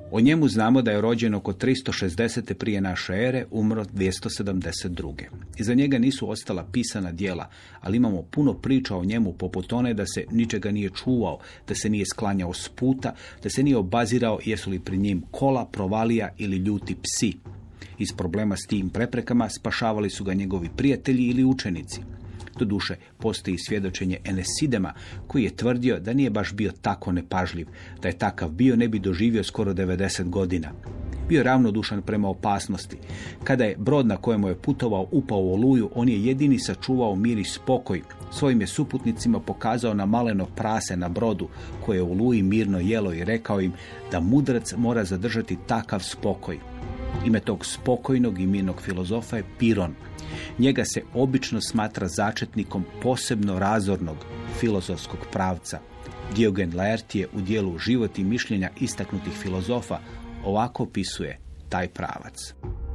O njemu znamo da je rođen oko 360. prije naše ere, umro 272. Iza njega nisu ostala pisana djela, ali imamo puno priča o njemu poput one da se ničega nije čuvao, da se nije sklanjao s puta, da se nije obazirao jesu li pri njim kola, provalija ili ljuti psi. Iz problema s tim preprekama spašavali su ga njegovi prijatelji ili učenici. Doduše, postoji svjedočenje Enesidema koji je tvrdio da nije baš bio tako nepažljiv. Da je takav bio, ne bi doživio skoro 90 godina. Bio je ravnodušan prema opasnosti. Kada je brod na kojemu je putovao upao u oluju, on je jedini sačuvao mir i spokoj. Svojim je suputnicima pokazao na maleno prase na brodu koje je u oluji mirno jelo i rekao im da mudrac mora zadržati takav spokoj. Ime tog spokojnog i mirnog filozofa je Piron. Njega se obično smatra začetnikom posebno razornog filozofskog pravca. Diogen Laertije u dijelu Život i mišljenja istaknutih filozofa ovako opisuje taj pravac.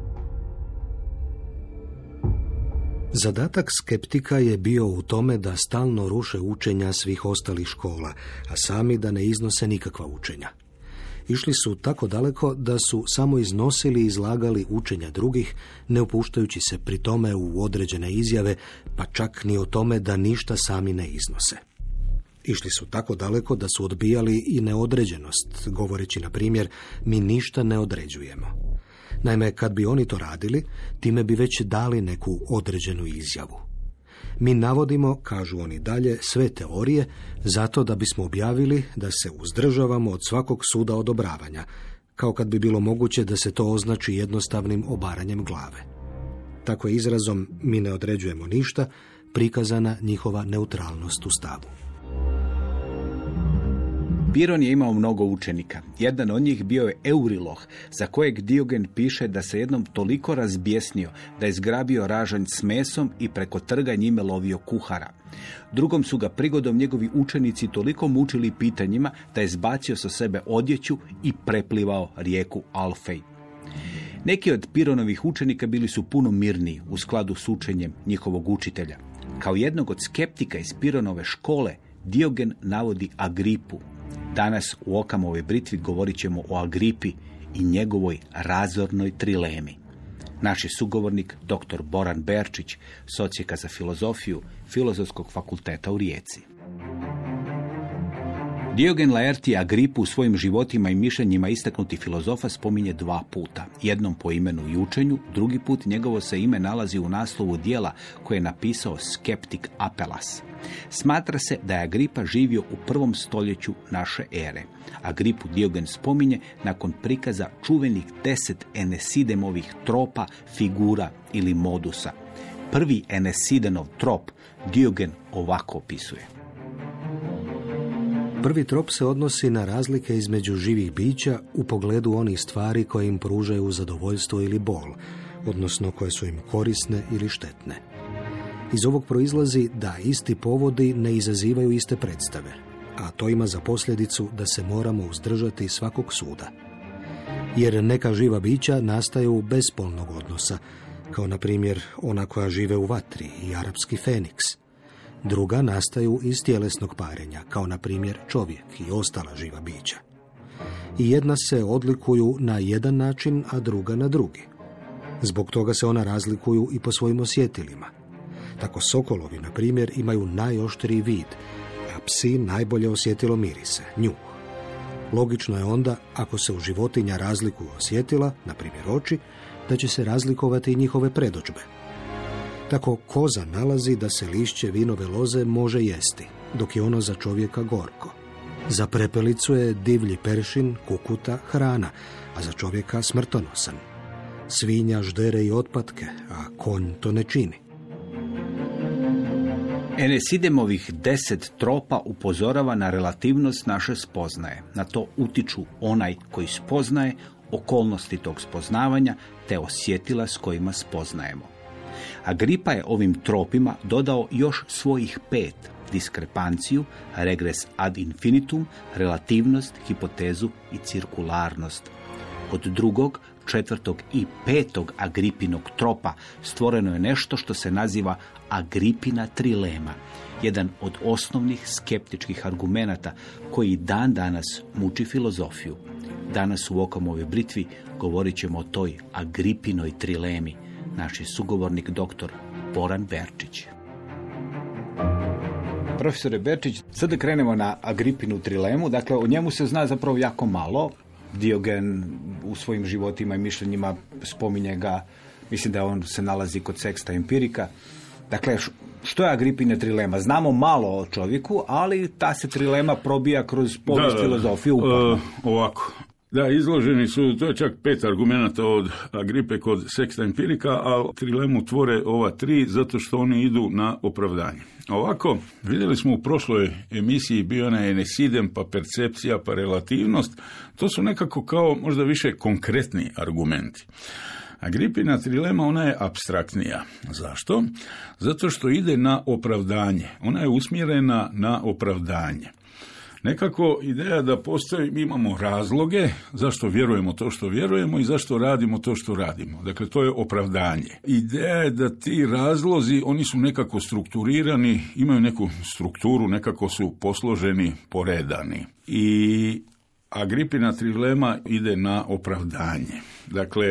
Zadatak skeptika je bio u tome da stalno ruše učenja svih ostalih škola, a sami da ne iznose nikakva učenja. Išli su tako daleko da su samo iznosili i izlagali učenja drugih, ne upuštajući se pri tome u određene izjave, pa čak ni o tome da ništa sami ne iznose. Išli su tako daleko da su odbijali i neodređenost, govoreći na primjer, mi ništa ne određujemo. Naime, kad bi oni to radili, time bi već dali neku određenu izjavu. Mi navodimo, kažu oni dalje, sve teorije zato da bismo objavili da se uzdržavamo od svakog suda odobravanja, kao kad bi bilo moguće da se to označi jednostavnim obaranjem glave. Tako je izrazom mi ne određujemo ništa prikazana njihova neutralnost u stavu. Piron je imao mnogo učenika. Jedan od njih bio je Euriloh, za kojeg Diogen piše da se jednom toliko razbjesnio da je zgrabio ražanj s mesom i preko trga njime lovio kuhara. Drugom su ga prigodom njegovi učenici toliko mučili pitanjima da je zbacio sa sebe odjeću i preplivao rijeku Alfej. Neki od Pironovih učenika bili su puno mirniji u skladu s učenjem njihovog učitelja. Kao jednog od skeptika iz Pironove škole, Diogen navodi Agripu. Danas u Okamovoj britvi govorit ćemo o Agripi i njegovoj razornoj trilemi. Naš je sugovornik dr. Boran Berčić, s Odsjeka za filozofiju Filozofskog fakulteta u Rijeci. Diogen Laertije Agripu u svojim životima i mišljenjima istaknuti filozofa spominje 2 puta. Jednom po imenu i učenju, drugi put njegovo se ime nalazi u naslovu dijela koje je napisao skeptik Apelas. Smatra se da je Agripa živio u 1. stoljeću naše ere. Agripu Diogen spominje nakon prikaza čuvenih 10 Enesidemovih tropa, figura ili modusa. Prvi Enesidenov trop Diogen ovako opisuje. Prvi trop se odnosi na razlike između živih bića u pogledu onih stvari koje im pružaju zadovoljstvo ili bol, odnosno koje su im korisne ili štetne. Iz ovog proizlazi da isti povodi ne izazivaju iste predstave, a to ima za posljedicu da se moramo uzdržati svakog suda. Jer neka živa bića nastaju bez spolnog odnosa, kao na primjer ona koja žive u vatri i arapski feniks. Druga nastaju iz tjelesnog parenja, kao na primjer čovjek i ostala živa bića. I jedna se odlikuju na jedan način, a druga na drugi. Zbog toga se ona razlikuju i po svojim osjetilima. Tako sokolovi, na primjer, imaju najoštriji vid, a psi najbolje osjetilo mirise, njuh. Logično je onda, ako se u životinja razlikuju osjetila, na primjer oči, da će se razlikovati i njihove predodžbe. Tako koza nalazi da se lišće vinove loze može jesti, dok je ono za čovjeka gorko. Za prepelicu je divlji peršin, kukuta, hrana, a za čovjeka smrtonosan. Svinja ždere i otpatke, a konj to ne čini. Enesidemovih 10 tropa upozorava na relativnost naše spoznaje. Na to utiču onaj koji spoznaje, okolnosti tog spoznavanja, te osjetila s kojima spoznajemo. Agripa je ovim tropima dodao još svojih 5: diskrepanciju, regres ad infinitum, relativnost, hipotezu i cirkularnost. Od drugog, 4. i 5. Agripinog tropa stvoreno je nešto što se naziva Agripina trilema, jedan od osnovnih skeptičkih argumenata koji dan danas muči filozofiju. Danas u Okamovoj britvi govorit ćemo o toj Agripinoj trilemi. Naš je sugovornik dr. Boran Berčić. Profesore Berčić, sad da krenemo na Agripinu trilemu. Dakle, o njemu se zna zapravo jako malo. Diogen u svojim životima i mišljenjima spominje ga, mislim da on se nalazi kod Seksta Empirika. Dakle, što je Agripina trilema? Znamo malo o čovjeku, ali ta se trilema probija kroz povijest filozofije uporno. Ovako. Da, izloženi su, to je čak 5 argumenata od Agripe kod Seksta Empirika, a trilemu tvore ova 3 zato što oni idu na opravdanje. Ovako, vidjeli smo u prošloj emisiji bio onaj enesidem, pa percepcija, pa relativnost. To su nekako kao možda više konkretni argumenti. Agripina trilema, ona je apstraktnija. Zašto? Zato što ide na opravdanje. Ona je usmjerena na opravdanje. Nekako ideja da postoji, mi imamo razloge zašto vjerujemo to što vjerujemo i zašto radimo to što radimo. Dakle, to je opravdanje. Ideja je da ti razlozi, oni su nekako strukturirani, imaju neku strukturu, nekako su posloženi, poredani. I Agripina trilema ide na opravdanje. Dakle,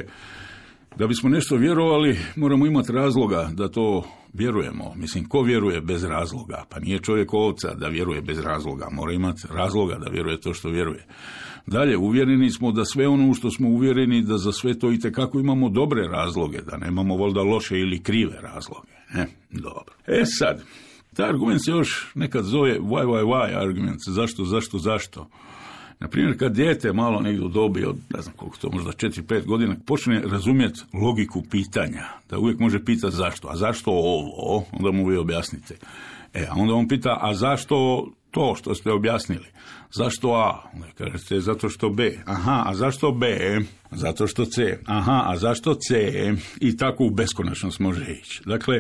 da bismo nešto vjerovali, moramo imati razloga da to vjerujemo. Mislim, ko vjeruje bez razloga? Pa nije čovjek ovca da vjeruje bez razloga. Mora imati razloga da vjeruje to što vjeruje. Dalje, uvjereni smo da sve ono u što smo uvjereni, da za sve to itekako imamo dobre razloge, da nemamo valjda loše ili krive razloge. Dobro. Sad, taj argument se još nekad zove why argument. Zašto? Naprimjer, kad dijete malo negdje u dobi od, ne znam koliko to, možda 4-5 godina, počne razumjeti logiku pitanja, da uvijek može pitati zašto. A zašto ovo? Onda mu vi objasnite. A onda on pita, a zašto to što ste objasnili? Zašto A? Onda kažete, zato što B. Aha, a zašto B? Zato što C. Aha, a zašto C? I tako u beskonačnost može ići. Dakle,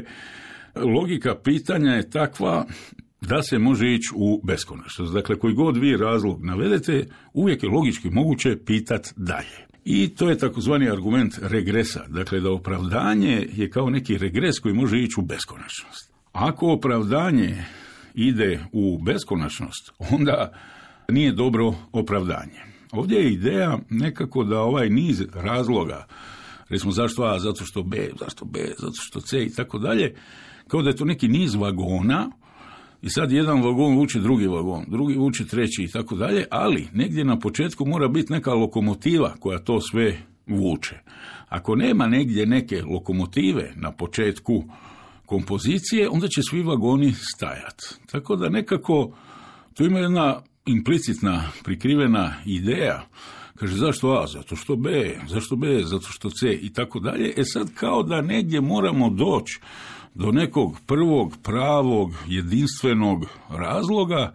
logika pitanja je takva da se može ići u beskonačnost. Dakle, koji god vi razlog navedete, uvijek je logički moguće pitati dalje. I to je takozvani argument regresa. Dakle, da opravdanje je kao neki regres koji može ići u beskonačnost. Ako opravdanje ide u beskonačnost, onda nije dobro opravdanje. Ovdje je ideja nekako da ovaj niz razloga, recimo zašto A, zato što B, zato što C i tako dalje, kao da je to neki niz vagona. I sad jedan vagon vuče drugi vagon, drugi vuče treći i tako dalje, ali negdje na početku mora biti neka lokomotiva koja to sve vuče. Ako nema negdje neke lokomotive na početku kompozicije, onda će svi vagoni stajati. Tako da nekako tu ima jedna implicitna, prikrivena ideja. Kaže, zašto A? Zato što B. Zašto B? Zato što C i tako dalje. Sad kao da negdje moramo doći do nekog prvog, pravog, jedinstvenog razloga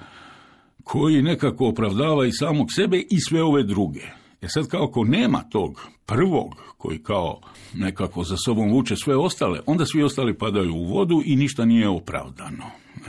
koji nekako opravdava i samog sebe i sve ove druge. Sad kao ako nema tog prvog koji kao nekako za sobom vuče sve ostale, onda svi ostali padaju u vodu i ništa nije opravdano.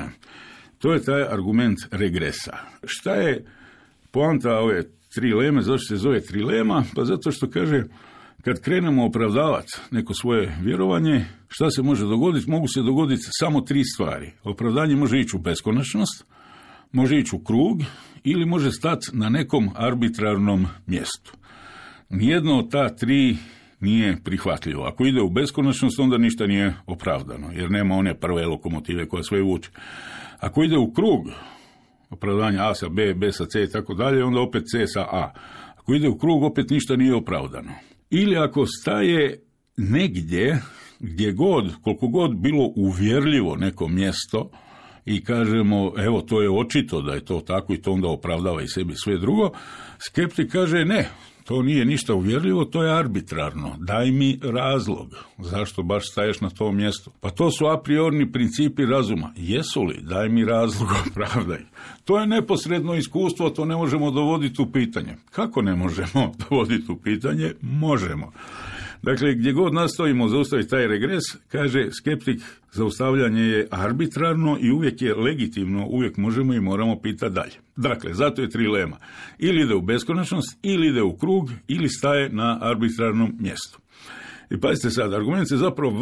To je taj argument regresa. Šta je poanta ove trileme? Zašto se zove trilema? Pa zato što kaže, kad krenemo opravdavati neko svoje vjerovanje, šta se može dogoditi? Mogu se dogoditi samo 3 stvari. Opravdanje može ići u beskonačnost, može ići u krug ili može stati na nekom arbitrarnom mjestu. Nijedno od ta 3 nije prihvatljivo. Ako ide u beskonačnost, onda ništa nije opravdano, jer nema one prve lokomotive koja sve vuče. Ako ide u krug, opravdanje A sa B, B sa C i tako dalje, onda opet C sa A. Ako ide u krug, opet ništa nije opravdano. Ili ako staje negdje gdje god, koliko god bilo uvjerljivo neko mjesto i kažemo, evo, to je očito da je to tako i to onda opravdava i sebi sve drugo, skeptik kaže, ne, to nije ništa uvjerljivo, to je arbitrarno. Daj mi razlog. Zašto baš staješ na tom mjestu? Pa to su a priorni principi razuma. Jesu li? Daj mi razlog, opravdaj. To je neposredno iskustvo, to ne možemo dovoditi u pitanje. Kako ne možemo dovoditi u pitanje? Možemo. Dakle, gdje god nastojimo zaustaviti taj regres, kaže skeptik, zaustavljanje je arbitrarno i uvijek je legitimno, uvijek možemo i moramo pitati dalje. Dakle, zato je trilema. Ili ide u beskonačnost, ili ide u krug, ili staje na arbitrarnom mjestu. I pazite sad, argument je zapravo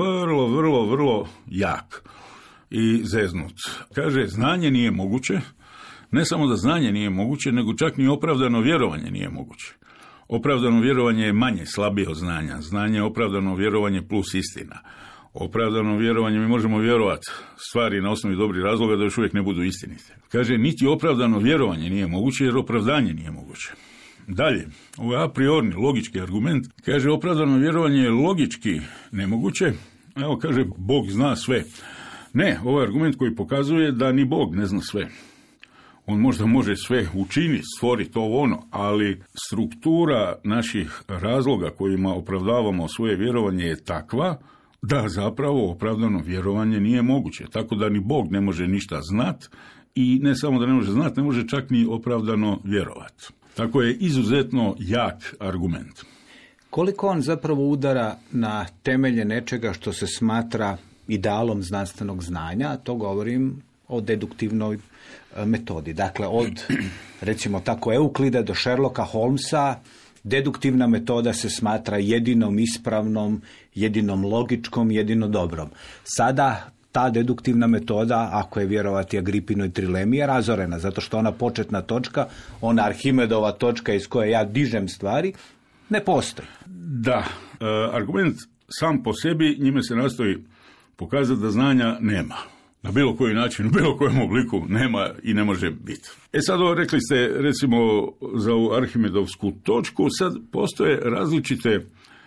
vrlo jak i zeznut. Kaže, znanje nije moguće, ne samo da znanje nije moguće, nego čak ni opravdano vjerovanje nije moguće. Opravdano vjerovanje je manje, slabije od znanja. Znanje je opravdano vjerovanje plus istina. Opravdano vjerovanje, mi možemo vjerovati stvari na osnovi dobrih razloga da još uvijek ne budu istinite. Kaže, niti opravdano vjerovanje nije moguće, jer opravdanje nije moguće. Dalje, ovo je a priorni, logički argument. Kaže, opravdano vjerovanje je logički nemoguće. Evo, kaže, Bog zna sve. Ne, ovo je argument koji pokazuje da ni Bog ne zna sve. On možda može sve učiniti, stvoriti to ono, ali struktura naših razloga kojima opravdavamo svoje vjerovanje je takva da zapravo opravdano vjerovanje nije moguće. Tako da ni Bog ne može ništa znati i ne samo da ne može znati, ne može čak ni opravdano vjerovati. Tako je izuzetno jak argument. Koliko on zapravo udara na temelje nečega što se smatra idealom znanstvenog znanja, to govorim o deduktivnoj metodi. Dakle, od, recimo tako, Euklida do Sherlocka Holmesa, deduktivna metoda se smatra jedinom ispravnom, jedinom logičkom, jedino dobrom. Sada ta deduktivna metoda, ako je vjerovati Agripinoj trilemi, je razorena, zato što ona početna točka, ona Arhimedova točka iz koje ja dižem stvari, ne postoji. Da, argument sam po sebi, njime se nastoji pokazati da znanja nema. Na bilo koji način, u bilo kojem obliku nema i ne može biti. Sad ovo rekli ste, recimo, za ovu Arhimedovsku točku, sad postoje različite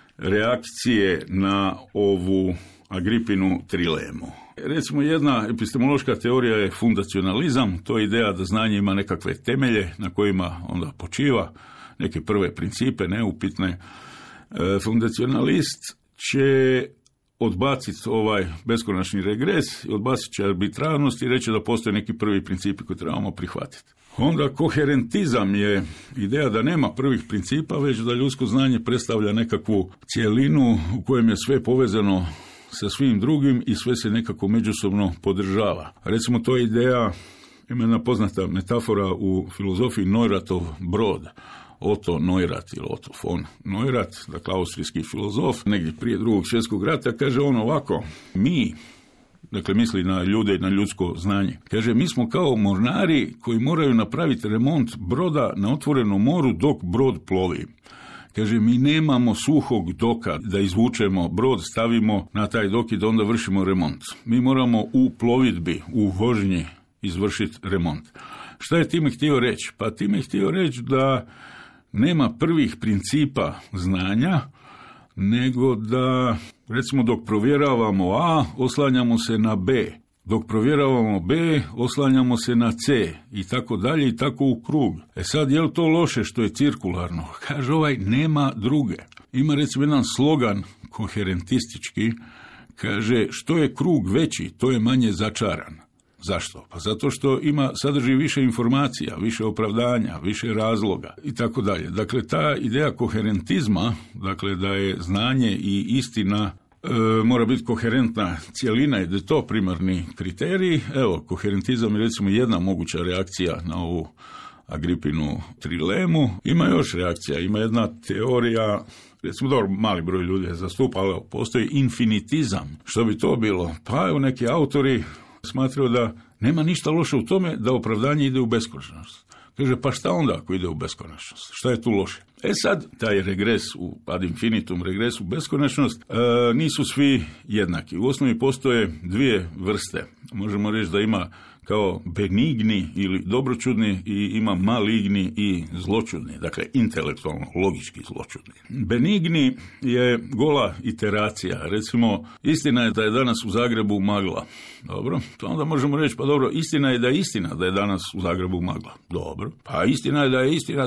reakcije na ovu Agripinu trilemu. Recimo, jedna epistemološka teorija je fundacionalizam, to je ideja da znanje ima nekakve temelje na kojima onda počiva, neke prve principe, neupitne. Fundacionalist će odbaciti ovaj beskonačni regres, odbacit će arbitrarnost i reći da postoje neki prvi principi koje trebamo prihvatiti. Onda koherentizam je ideja da nema prvih principa, već da ljudsko znanje predstavlja nekakvu cjelinu u kojem je sve povezano sa svim drugim i sve se nekako međusobno podržava. Recimo, to je ideja, ima jedna poznata metafora u filozofiji, Neuratov brod. Otto Neurath ili Otto von Neurath, dakle austrijski filozof, negdje prije Drugog svjetskog rata, kaže on ovako, mi, dakle misli na ljude i na ljudsko znanje, kaže, mi smo kao mornari koji moraju napraviti remont broda na otvorenom moru dok brod plovi. Kaže, mi nemamo suhog doka da izvučemo brod, stavimo na taj dok i da onda vršimo remont. Mi moramo u plovidbi, u vožnji izvršiti remont. Šta je time htio reći? Pa time je htio reći da nema prvih principa znanja, nego da, recimo, dok provjeravamo A, oslanjamo se na B. Dok provjeravamo B, oslanjamo se na C i tako dalje i tako u krug. Sad, je li to loše što je cirkularno? Kaže ovaj, nema druge. Ima, recimo, jedan slogan koherentistički, kaže, što je krug veći, to je manje začaran. Zašto? Pa zato što sadrži više informacija, više opravdanja, više razloga i tako dalje. Dakle, ta ideja koherentizma, dakle da je znanje i istina mora biti koherentna cjelina i da je to primarni kriterij. Evo, koherentizam je recimo jedna moguća reakcija na ovu Agripinu trilemu. Ima još reakcija, ima jedna teorija, recimo dobro, mali broj ljudi je zastupa, ali postoji infinitizam. Što bi to bilo? Pa evo, neki autori smatraju da nema ništa loše u tome da opravdanje ide u beskonačnost. Kaže, pa šta onda ako ide u beskonačnost? Šta je tu loše? Sad, taj regres ad infinitum, regres u beskonačnost, nisu svi jednaki. U osnovi postoje dvije vrste. Možemo reći da ima kao benigni ili dobročudni i ima maligni i zločudni, dakle intelektualno, logički zločudni. Benigni je gola iteracija. Recimo, istina je da je danas u Zagrebu magla. Dobro, to onda možemo reći, pa dobro, istina je da je danas u Zagrebu magla. Dobro, pa istina je da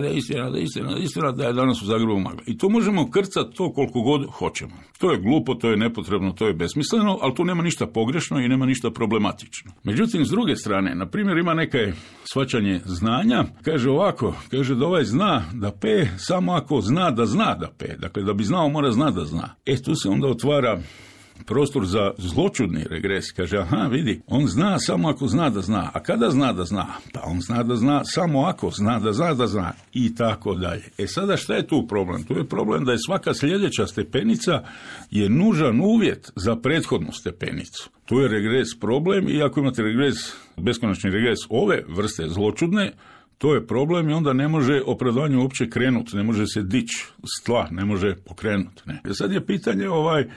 je danas u Zagrebu magla. I to možemo krcati to koliko god hoćemo. To je glupo, to je nepotrebno, to je besmisleno, ali tu nema ništa pogrešno i nema ništa problematično. Međutim, s druge strane. Na primjer, ima neke shvaćanje znanja, kaže ovako, kaže da ovaj zna da P samo ako zna da P. Dakle, da bi znao, mora zna da zna. Tu se onda otvara prostor za zločudni regres. Kaže, aha, vidi, on zna samo ako zna da zna. A kada zna da zna? Pa on zna da zna samo ako zna da zna. I tako dalje. Sada šta je tu problem? Tu je problem da je svaka sljedeća stepenica je nužan uvjet za prethodnu stepenicu. Tu je regres problem i ako imate regres, beskonačni regres ove vrste zločudne, to je problem i onda ne može opravdanje uopće krenuti, ne može se dići s tla, ne može pokrenuti. Ne. Sad je pitanje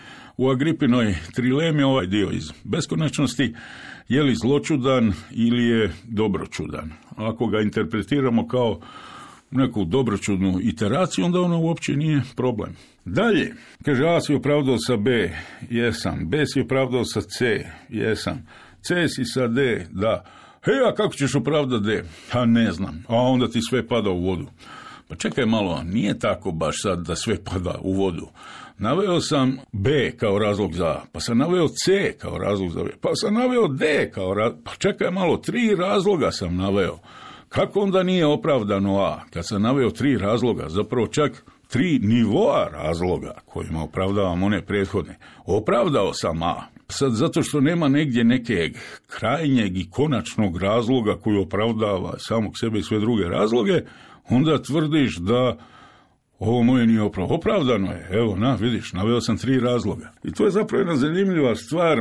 u Agripinoj trilemi ovaj dio iz beskonačnosti, je li zločudan ili je dobročudan. Ako ga interpretiramo kao neku dobročudnu iteraciju, onda ono uopće nije problem. Dalje, kaže, A si opravdao sa B, jesam, B si opravdao sa C, jesam, C si sa D, da. A kako ćeš opravdati D? A ne znam, a onda ti sve pada u vodu. Pa čekaj malo, nije tako baš sad da sve pada u vodu. Naveo sam B kao razlog za A, pa sam naveo C kao razlog za B, pa sam naveo D kao razlog, pa čekaj malo, 3 razloga sam naveo. Kako onda nije opravdano A? Kad sam naveo 3 razloga, zapravo čak 3 nivoa razloga kojima opravdavam one prethodne. Opravdao sam A. Sad, zato što nema negdje nekeg krajnjeg i konačnog razloga koji opravdava samog sebe i sve druge razloge, onda tvrdiš da ovo moje nije opravdano je. Evo, vidiš, naveo sam 3 razloga. I to je zapravo jedna zanimljiva stvar.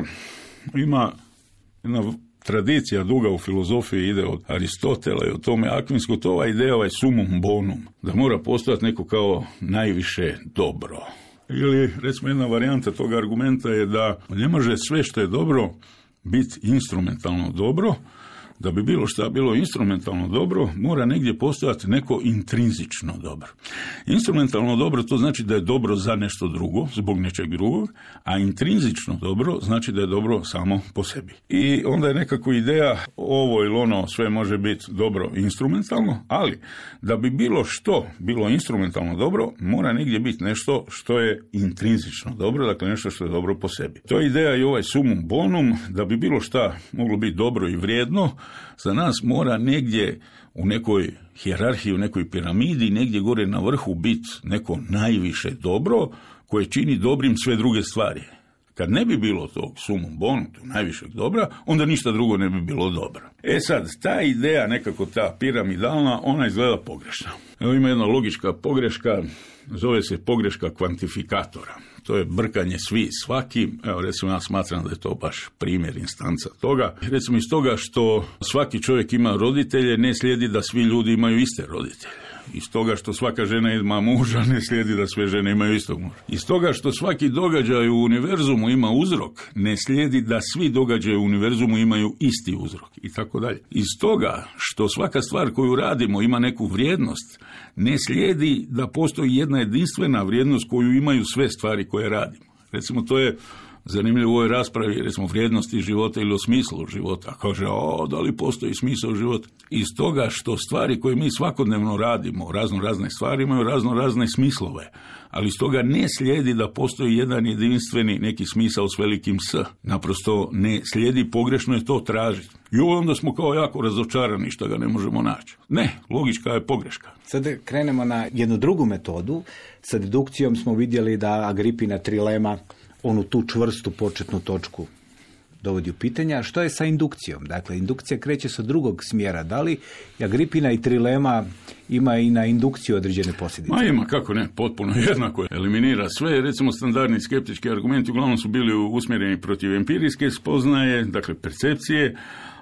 Ima jedna tradicija duga u filozofiji, ide od Aristotela i od tome Akvinskog, to ova ideja, ovaj sumum bonum, da mora postojati neko kao najviše dobro. Ili, recimo, jedna varijanta tog argumenta je da ne može sve što je dobro biti instrumentalno dobro. Da bi bilo šta bilo instrumentalno dobro, mora negdje postojati neko intrinzično dobro. Instrumentalno dobro to znači da je dobro za nešto drugo, zbog nečeg drugog, a intrinzično dobro znači da je dobro samo po sebi. I onda je nekako ideja ovo ili ono sve može biti dobro instrumentalno, ali da bi bilo što bilo instrumentalno dobro, mora negdje biti nešto što je intrinzično dobro, dakle nešto što je dobro po sebi. To je ideja i ovaj sumum bonum, da bi bilo šta moglo biti dobro i vrijedno, za nas mora negdje u nekoj hijerarhiji, u nekoj piramidi, negdje gore na vrhu biti neko najviše dobro koje čini dobrim sve druge stvari. Kad ne bi bilo tog sumum bonum, tog najvišeg dobra, onda ništa drugo ne bi bilo dobro. Sad, ta ideja, nekako ta piramidalna, ona izgleda pogrešna. Evo ima jedna logička pogreška, zove se pogreška kvantifikatora. To je brkanje svi svaki. Evo, recimo, ja smatram da je to baš primjer, instanca toga. Recimo, iz toga što svaki čovjek ima roditelje, ne slijedi da svi ljudi imaju iste roditelje. Iz toga što svaka žena ima muža, ne slijedi da sve žene imaju istog muža. Iz toga što svaki događaj u univerzumu ima uzrok, ne slijedi da svi događaji u univerzumu imaju isti uzrok i tako dalje. Iz toga što svaka stvar koju radimo ima neku vrijednost, ne slijedi da postoji jedna jedinstvena vrijednost koju imaju sve stvari koje radimo. Recimo, to je zanimljivo u ovoj raspravi, recimo, vrijednosti života ili o smislu života. Kaže, da li postoji smisao života? Iz toga što stvari koje mi svakodnevno radimo, razne stvari, imaju razne smislove. Ali iz toga ne slijedi da postoji jedan jedinstveni neki smisao s velikim S. Naprosto ne slijedi, pogrešno je to tražiti. I onda smo kao jako razočarani što ga ne možemo naći. Ne, logička je pogreška. Sad krenemo na jednu drugu metodu. Sa dedukcijom smo vidjeli da Agripina trilema onu tu čvrstu početnu točku dovodi u pitanje. A što je sa indukcijom? Dakle, indukcija kreće sa drugog smjera. Da li Agripina i trilema ima i na indukciju određene posljedice? Ima, kako ne, potpuno jednako je. Eliminira sve. Recimo, standardni skeptički argumenti uglavnom su bili usmjereni protiv empirijske spoznaje, dakle percepcije,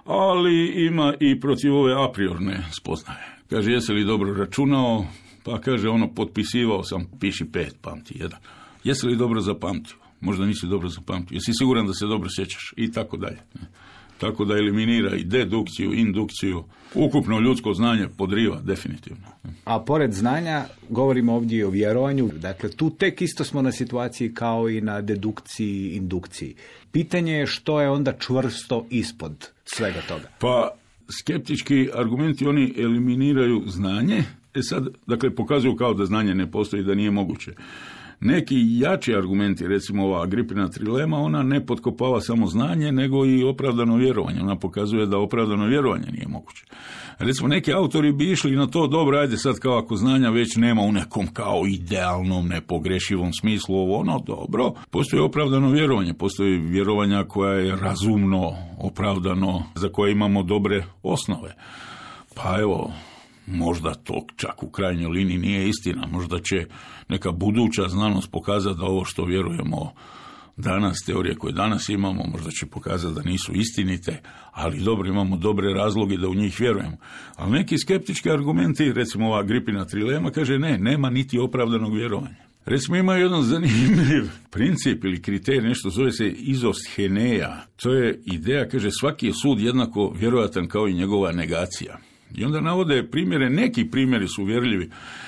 ali ima i protiv ove a priorne spoznaje. Kaže, jesi li dobro računao? Pa kaže, potpisivao sam, piši 5, pamti 1. Jesi li dobro zapamtio? Možda nisi dobro zapamtio. Jesi siguran da se dobro sjećaš? I tako dalje. Tako da eliminira i dedukciju, indukciju. Ukupno ljudsko znanje podriva, definitivno. A pored znanja, govorimo ovdje o vjerovanju. Dakle, tu tek isto smo na situaciji kao i na dedukciji i indukciji. Pitanje je što je onda čvrsto ispod svega toga. Pa, skeptički argumenti, oni eliminiraju znanje. Sad, dakle, pokazuju kao da znanje ne postoji, da nije moguće. neki jači argumenti, recimo ova Agripina trilema, ona ne potkopava samo znanje, nego i opravdano vjerovanje. Ona pokazuje da opravdano vjerovanje nije moguće. Recimo, neki autori bi išli na to, dobro, ajde sad kao ako znanja već nema u nekom kao idealnom, nepogrešivom smislu, ovo ono, dobro, postoji opravdano vjerovanje, postoji vjerovanja koja je razumno, opravdano, za koje imamo dobre osnove. Pa evo, možda to čak u krajnjoj liniji nije istina, možda će neka buduća znanost pokazati da ovo što vjerujemo danas, teorije koje danas imamo, možda će pokazati da nisu istinite, ali dobro, imamo dobre razloge da u njih vjerujemo. Ali neki skeptički argumenti, recimo ova Agripina trilema, kaže nema niti opravdanog vjerovanja. Recimo, ima jedan zanimljiv princip ili kriterij, nešto zove se izostheneja. To je ideja, kaže, svaki je sud jednako vjerojatan kao i njegova negacija. I onda navode primjere, neki primjeri su uvjerljivi.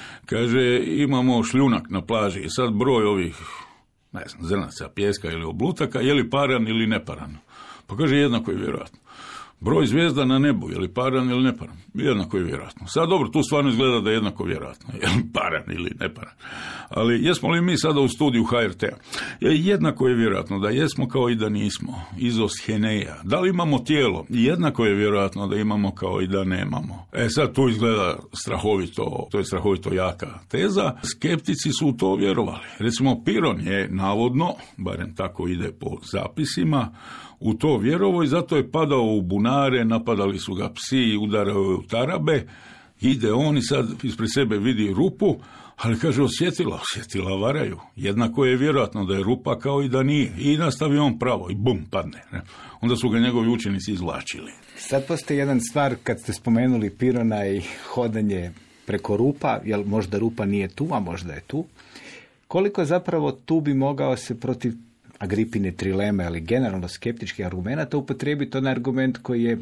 Kaže, imamo šljunak na plaži i sad broj ovih, ne znam, zrnaca, pijeska ili oblutaka, je li paran ili neparan? Pa kaže, jednako je vjerojatno. Broj zvijezda na nebu, je li paran ili neparan? Jednako je vjerojatno. Sad dobro, tu stvarno izgleda da je jednako vjerojatno, je li paran ili neparan. Ali jesmo li mi sada u studiju HRT-a? Jednako je vjerojatno da jesmo kao i da nismo. Izostheneja. Da li imamo tijelo? Jednako je vjerojatno da imamo kao i da nemamo. Sad tu izgleda strahovito, to je strahovito jaka teza. Skeptici su u to vjerovali. Recimo, Piron je navodno, barem tako ide po zapisima, u to vjerovao i zato je padao u bunare, napadali su ga psi, udarao je u tarabe, ide on i sad ispred sebe vidi rupu, ali kaže, osjetila varaju. Jednako je vjerojatno da je rupa kao i da nije. I nastavi on pravo i bum, padne. Ne? Onda su ga njegovi učenici izvlačili. Sad postoji jedan stvar, kad ste spomenuli Pirona i hodanje preko rupa, jel možda rupa nije tu, a možda je tu. Koliko zapravo tu bi mogao se protiv Agripine trileme, ali generalno skeptičkih argumenata, upotrijebiti onaj argument koji je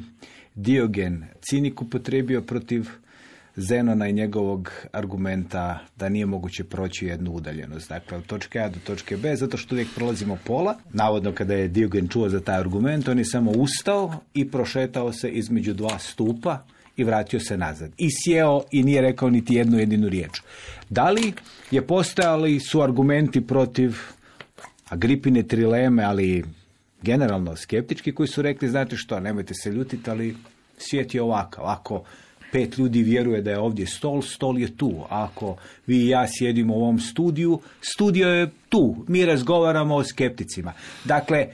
Diogen Cinik upotrijebio protiv Zenona i njegovog argumenta da nije moguće proći jednu udaljenost. Dakle, od točke A do točke B, zato što uvijek prolazimo pola. Navodno, kada je Diogen čuo za taj argument, on je samo ustao i prošetao se između dva stupa i vratio se nazad. I sjeo i nije rekao niti jednu jedinu riječ. Da li je postojali su argumenti protiv Agripine trileme, ali generalno skeptički, koji su rekli, znate što, nemojte se ljutiti, ali svijet je ovakav. Ako 5 ljudi vjeruje da je ovdje stol, stol je tu. Ako vi i ja sjedimo u ovom studiju, studio je tu. Mi razgovaramo o skepticima. Dakle,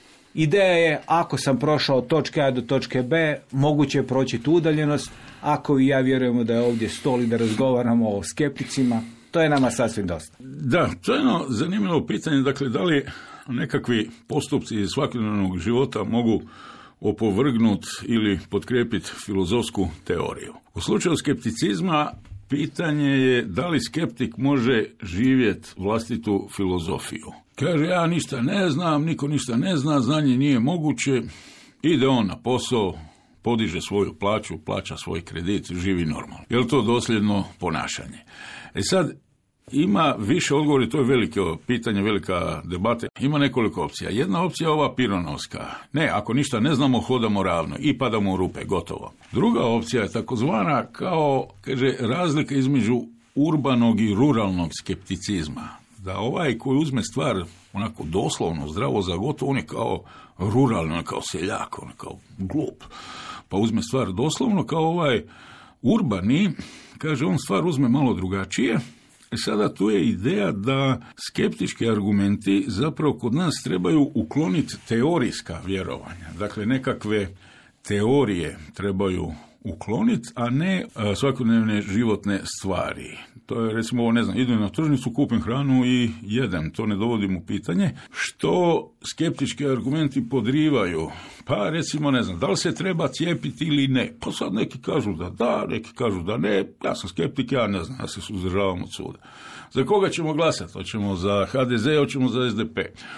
ideja je, ako sam prošao od točke A do točke B, moguće je proći tu udaljenost. Ako vi i ja vjerujemo da je ovdje stol i da razgovaramo o skepticima, to je nama sasvim dosta. Da, to je jedno zanimljivo pitanje. Dakle, da li nekakvi postupci iz svakodnevnog života mogu opovrgnut ili potkrijepiti filozofsku teoriju? U slučaju skepticizma pitanje je da li skeptik može živjeti vlastitu filozofiju. Kaže, ja ništa ne znam, niko ništa ne zna, znanje nije moguće, ide on na posao, podiže svoju plaću, plaća svoj kredit, živi normalno. Je li to dosljedno ponašanje? Sad, ima više odgovori, to je veliko pitanje, velika debata. Ima nekoliko opcija. Jedna opcija je ova pironovska. Ne, ako ništa ne znamo, hodamo ravno i padamo u rupe, gotovo. Druga opcija je takozvana kao, kaže, razlika između urbanog i ruralnog skepticizma. Da ovaj koji uzme stvar onako doslovno, zdravo za gotovo, on je kao ruralni, on je kao seljak, on je kao glup. Pa uzme stvar doslovno, kao ovaj urbani, kaže, on stvar uzme malo drugačije. Sada tu je ideja da skeptički argumenti zapravo kod nas trebaju ukloniti teorijska vjerovanja. Dakle, nekakve teorije trebaju ukloniti, a ne svakodnevne životne stvari. To je, recimo, ovo, ne znam, idem na tržnicu, kupim hranu i jedem, to ne dovodim u pitanje. Što skeptički argumenti podrivaju? Pa, recimo, ne znam, da li se treba cijepiti ili ne? Pa sad neki kažu da, neki kažu da ne. Ja sam skeptik, ja ne znam, ja se suzdržavam od suda. Za koga ćemo glasati? Hoćemo za HDZ, hoćemo za SDP.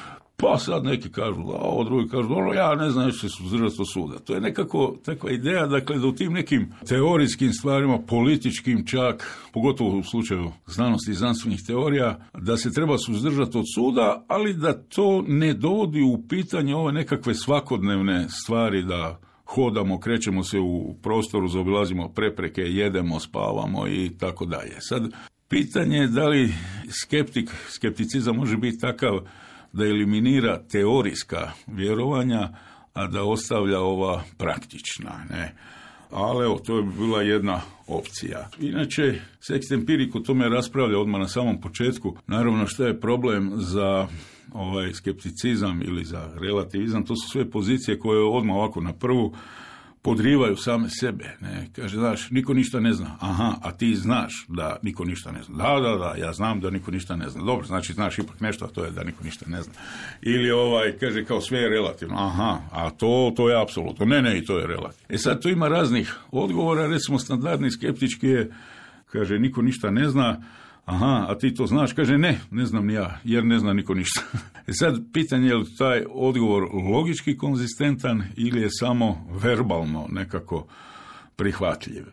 Pa sad neki kažu da ovo, drugi kažu da ja ne znam, neću se suzdržati od suda. To je nekako takva ideja, dakle, da u tim nekim teorijskim stvarima, političkim čak, pogotovo u slučaju znanosti i znanstvenih teorija, da se treba suzdržati od suda, ali da to ne dovodi u pitanje ove nekakve svakodnevne stvari, da hodamo, krećemo se u prostoru, zaobilazimo prepreke, jedemo, spavamo i tako dalje. Sad, Pitanje je da li skepticizam može biti takav da eliminira teorijska vjerovanja, a da ostavlja ova praktična, ne. Ali evo, to je bila jedna opcija. Inače, Sext Empiric o tome raspravlja odmah na samom početku. Naravno, što je problem za skepticizam ili za relativizam, to su sve pozicije koje odmah ovako na prvu podrivaju same sebe. Ne? Kaže, znaš, niko ništa ne zna. Aha, a ti znaš da niko ništa ne zna. Da, ja znam da niko ništa ne zna. Dobro, znači znaš ipak nešto, a to je da niko ništa ne zna. Ili kaže kao sve je relativno. Aha, a to je apsolutno. Ne, i to je relativno. Sad tu ima raznih odgovora, recimo standardni skeptički je, kaže, niko ništa ne zna. Aha, a ti to znaš? Kaže, ne znam ni ja, jer ne zna niko ništa. Sad, pitanje je li taj odgovor logički konzistentan ili je samo verbalno nekako prihvatljiv.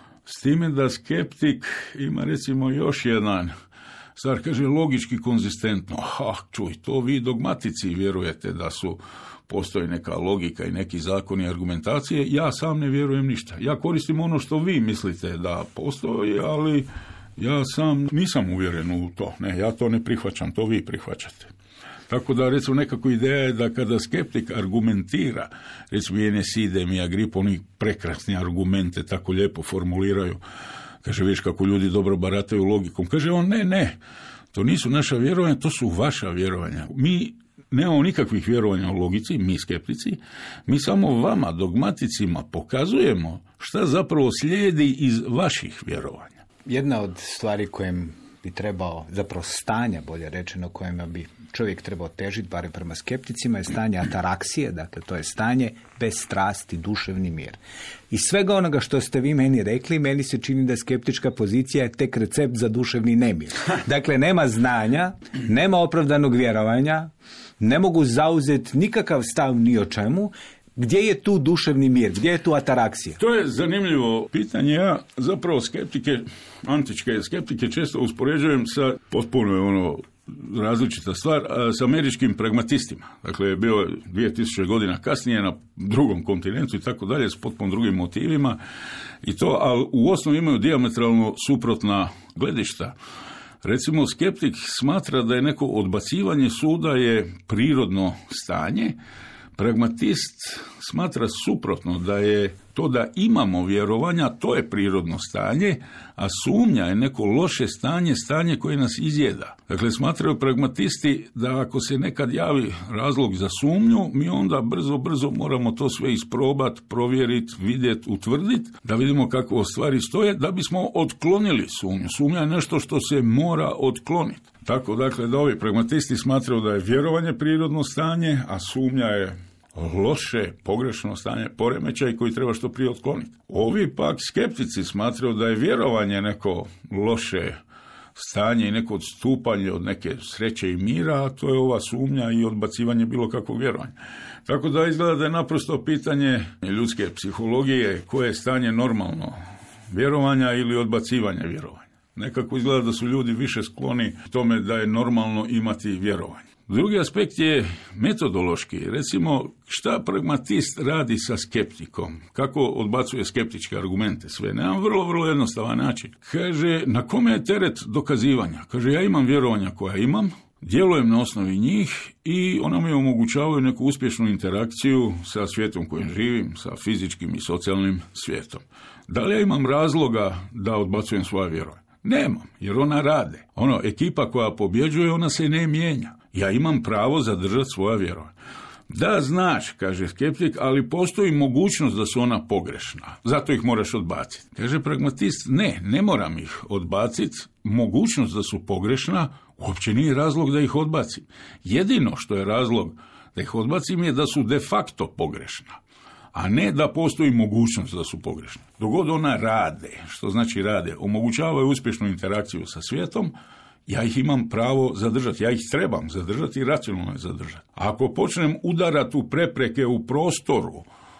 S time da skeptik ima recimo još jedan stvar, kaže, logički konzistentno. Čuj, to vi dogmatici vjerujete da postoji neka logika i neki zakoni argumentacije, ja sam ne vjerujem ništa. Ja koristim ono što vi mislite da postoji, ali ja sam nisam uvjeren u to. Ne, ja to ne prihvaćam, to vi prihvaćate. Tako da, recimo, nekako ideja je da kada skeptik argumentira, recimo Enes Idem i Agrippa, oni prekrasni argumente tako lijepo formuliraju. Kaže, vidiš kako ljudi dobro barataju logikom. Kaže on, ne, to nisu naša vjerovanja, to su vaša vjerovanja. Mi nemamo nikakvih vjerovanja u logici, mi skeptici, mi samo vama, dogmaticima, pokazujemo šta zapravo slijedi iz vaših vjerovanja. Jedna od stvari kojem bi trebao, zapravo stanja, bolje rečeno, kojima bi čovjek trebao težiti, barem prema skepticima, je stanje ataraksije, dakle to je stanje bez strasti, duševni mir. I svega onoga što ste vi meni rekli, meni se čini da skeptička pozicija je tek recept za duševni nemir. Dakle, nema znanja, nema opravdanog vjerovanja, ne mogu zauzeti nikakav stav ni o čemu. Gdje je tu duševni mir? Gdje je tu ataraksija? To je zanimljivo pitanje. Ja zapravo antičke skeptike često uspoređujem sa, potpuno je različita stvar, s američkim pragmatistima. Dakle, bio je 2000 godina kasnije na drugom kontinentu i tako dalje, s potpuno drugim motivima i to, ali u osnovi imaju dijametralno suprotna gledišta. Recimo, skeptik smatra da je neko odbacivanje suda je prirodno stanje. Pragmatist smatra suprotno, da je to da imamo vjerovanja, to je prirodno stanje, a sumnja je neko loše stanje koje nas izjeda. Dakle, smatraju pragmatisti da ako se nekad javi razlog za sumnju, mi onda brzo moramo to sve isprobati, provjeriti, vidjeti, utvrditi, da vidimo kako stvari stoje, da bismo otklonili sumnju. Sumnja je nešto što se mora otkloniti. Tako, dakle, da ovi pragmatisti smatraju da je vjerovanje prirodno stanje, a sumnja je loše, pogrešno stanje, poremećaj koji treba što prije otkloniti. Ovi pak skeptici smatraju da je vjerovanje neko loše stanje i neko odstupanje od neke sreće i mira, a to je ova sumnja i odbacivanje bilo kakvog vjerovanja. Tako da izgleda da je naprosto pitanje ljudske psihologije koje je stanje normalno, vjerovanja ili odbacivanja vjerovanja. Nekako izgleda da su ljudi više skloni tome da je normalno imati vjerovanje. Drugi aspekt je metodološki. Recimo, šta pragmatist radi sa skeptikom? Kako odbacuje skeptičke argumente? Sve na jedan vrlo jednostavan način. Kaže, na kome je teret dokazivanja? Kaže, ja imam vjerovanja koja imam, djelujem na osnovi njih i ona mi omogućavaju neku uspješnu interakciju sa svijetom kojim živim, sa fizičkim i socijalnim svijetom. Da li ja imam razloga da odbacujem svoje vjerovanje? Nemam, jer ona rade. Ekipa koja pobjeđuje, ona se ne mijenja. Ja imam pravo zadržati svoja vjerovanja. Da, znaš, kaže skeptik, ali postoji mogućnost da su ona pogrešna. Zato ih moraš odbaciti. Kaže pragmatist, ne moram ih odbaciti. Mogućnost da su pogrešna uopće nije razlog da ih odbacim. Jedino što je razlog da ih odbacim je da su de facto pogrešna, a ne da postoji mogućnost da su pogrešne. Dok god ona rade, što znači rade, omogućavaju uspješnu interakciju sa svijetom, ja ih imam pravo zadržati, ja ih trebam zadržati i racionalno je zadržati. A ako počnem udarati u prepreke u prostoru,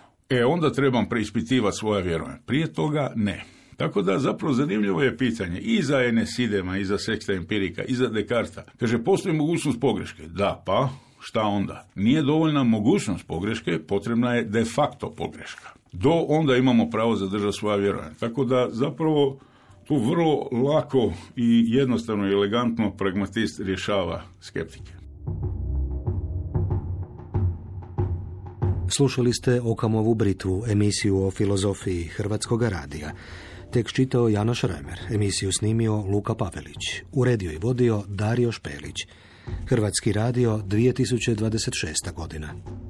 onda trebam preispitivati svoja vjerovanja. Prije toga ne. Tako da zapravo zanimljivo je pitanje i za Enes Idema, i za Sexta Empirica, i za Descartesa. Kaže, postoji mogućnost pogreške. Da, pa šta onda? Nije dovoljna mogućnost pogreške, potrebna je de facto pogreška. Do onda imamo pravo zadržati svoja vjerovanja. Tako da zapravo Tu vrlo lako i jednostavno i elegantno pragmatist rješava skeptike. Slušali ste Okamovu Britvu, emisiju o filozofiji Hrvatskog radija. Tekst čitao Janoš Remer, emisiju snimio Luka Pavelić, uredio i vodio Dario Špelić. Hrvatski radio, 2026. godina.